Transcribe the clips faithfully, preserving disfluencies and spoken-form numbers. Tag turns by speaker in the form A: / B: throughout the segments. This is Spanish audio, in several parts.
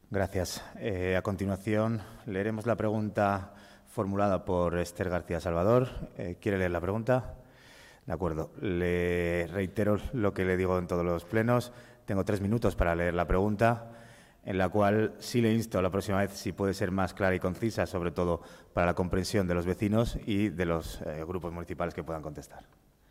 A: Gracias. Eh, a continuación, leeremos la pregunta formulada por Esther García Salvador. Eh, ¿Quiere leer la pregunta? De acuerdo. Le reitero lo que le digo en todos los plenos. Tengo tres minutos para leer la pregunta, en la cual sí le insto la próxima vez si puede ser más clara y concisa, sobre todo para la comprensión de los vecinos y de los eh, grupos municipales que puedan contestar.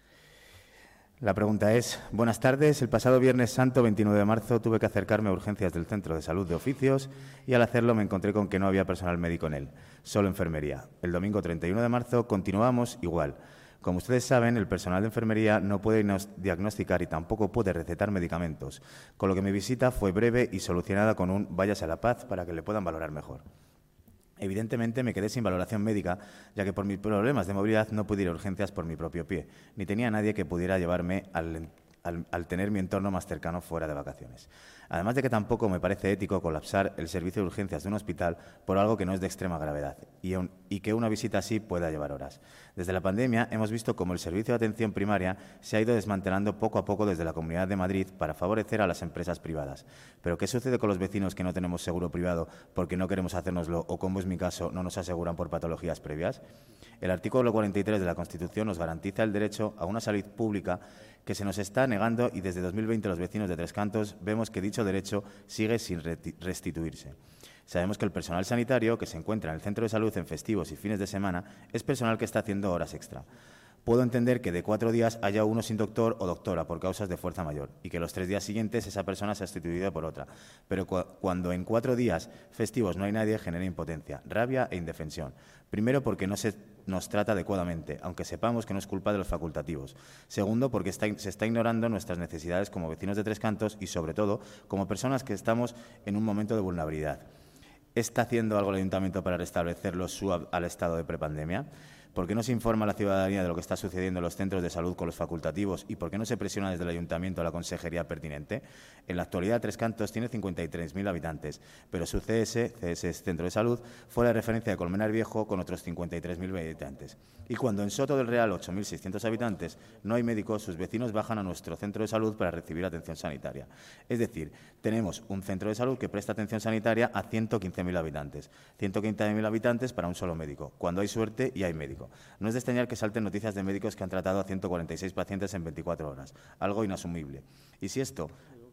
A: La pregunta es: buenas tardes. El pasado Viernes Santo, veintinueve de marzo, tuve que acercarme a urgencias del Centro de Salud de Oficios y al hacerlo me encontré con que no había personal médico en él, solo enfermería. El domingo treinta y uno de marzo continuamos igual. Como ustedes saben, el personal de enfermería no puede diagnosticar y tampoco puede recetar medicamentos, con lo que mi visita fue breve y solucionada con un váyase a la paz para que le puedan valorar mejor. Evidentemente me quedé sin valoración médica, ya que por mis problemas de movilidad no pude ir a urgencias por mi propio pie, ni tenía nadie que pudiera llevarme al, al, al tener mi entorno más cercano fuera de vacaciones. Además de que tampoco me parece ético colapsar el servicio de urgencias de un hospital por algo que no es de extrema gravedad y, un, y que una visita así pueda llevar horas. Desde la pandemia hemos visto cómo el servicio de atención primaria se ha ido desmantelando poco a poco desde la Comunidad de Madrid para favorecer a las empresas privadas. Pero ¿qué sucede con los vecinos que no tenemos seguro privado porque no queremos hacérnoslo o, como es mi caso, no nos aseguran por patologías previas? El artículo cuarenta y tres de la Constitución nos garantiza el derecho a una salud pública que se nos está negando y desde dos mil veinte los vecinos de Tres Cantos vemos que dicho derecho sigue sin restituirse. Sabemos que el personal sanitario que se encuentra en el centro de salud en festivos y fines de semana es personal que está haciendo horas extra. Puedo entender que de cuatro días haya uno sin doctor o doctora por causas de fuerza mayor y que los tres días siguientes esa persona sea sustituida por otra. Pero cu cuando en cuatro días festivos no hay nadie, genera impotencia, rabia e indefensión. Primero, porque no se nos trata adecuadamente, aunque sepamos que no es culpa de los facultativos. Segundo, porque está, se está ignorando nuestras necesidades como vecinos de Tres Cantos y, sobre todo, como personas que estamos en un momento de vulnerabilidad. ¿Está haciendo algo el Ayuntamiento para restablecerlo su al estado de prepandemia? ¿Por qué no se informa a la ciudadanía de lo que está sucediendo en los centros de salud con los facultativos y por qué no se presiona desde el Ayuntamiento a la consejería pertinente? En la actualidad, Tres Cantos tiene cincuenta y tres mil habitantes, pero su C S, C S es Centro de Salud, fue la referencia de Colmenar Viejo con otros cincuenta y tres mil habitantes. Y cuando en Soto del Real, ocho mil seiscientos habitantes, no hay médicos, sus vecinos bajan a nuestro centro de salud para recibir atención sanitaria. Es decir, tenemos un centro de salud que presta atención sanitaria a ciento quince mil habitantes. ciento quince mil habitantes para un solo médico, cuando hay suerte y hay médico. No es de extrañar que salten noticias de médicos que han tratado a ciento cuarenta y seis pacientes en veinticuatro horas, algo inasumible. Y si esto,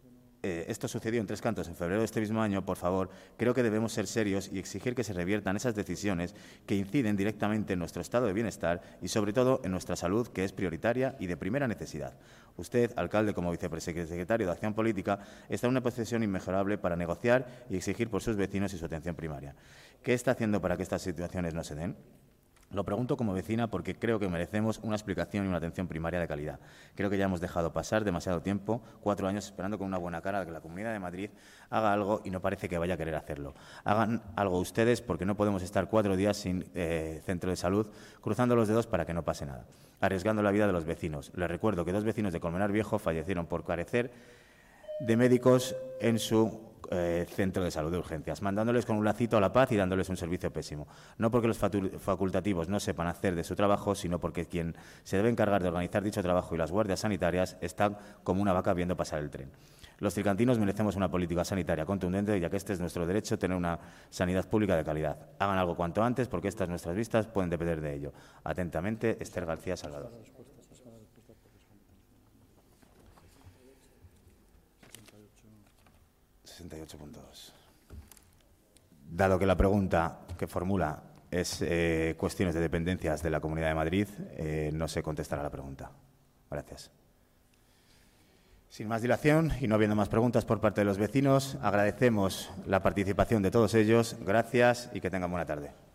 A: eh, esto sucedió en Tres Cantos en febrero de este mismo año, por favor, creo que debemos ser serios y exigir que se reviertan esas decisiones que inciden directamente en nuestro estado de bienestar y, sobre todo, en nuestra salud, que es prioritaria y de primera necesidad. Usted, alcalde, como vicesecretario de Acción Política, está en una posición inmejorable para negociar y exigir por sus vecinos y su atención primaria. ¿Qué está haciendo para que estas situaciones no se den? Lo pregunto como vecina porque creo que merecemos una explicación y una atención primaria de calidad. Creo que ya hemos dejado pasar demasiado tiempo, cuatro años, esperando con una buena cara a que la Comunidad de Madrid haga algo y no parece que vaya a querer hacerlo. Hagan algo ustedes porque no podemos estar cuatro días sin eh, centro de salud, cruzando los dedos para que no pase nada, arriesgando la vida de los vecinos. Les recuerdo que dos vecinos de Colmenar Viejo fallecieron por carecer de médicos en su Eh, centro de salud de urgencias, mandándoles con un lacito a la paz y dándoles un servicio pésimo. No porque los facultativos no sepan hacer de su trabajo, sino porque quien se debe encargar de organizar dicho trabajo y las guardias sanitarias están como una vaca viendo pasar el tren. Los tricantinos merecemos una política sanitaria contundente, ya que este es nuestro derecho, tener una sanidad pública de calidad. Hagan algo cuanto antes, porque estas nuestras vistas pueden depender de ello. Atentamente, Esther García Salvador. sesenta y ocho punto dos. Dado que la pregunta que formula es eh, cuestiones de dependencias de la Comunidad de Madrid, eh, no se contestará la pregunta. Gracias. Sin más dilación y no habiendo más preguntas por parte de los vecinos, agradecemos la participación de todos ellos. Gracias y que tengan buena tarde.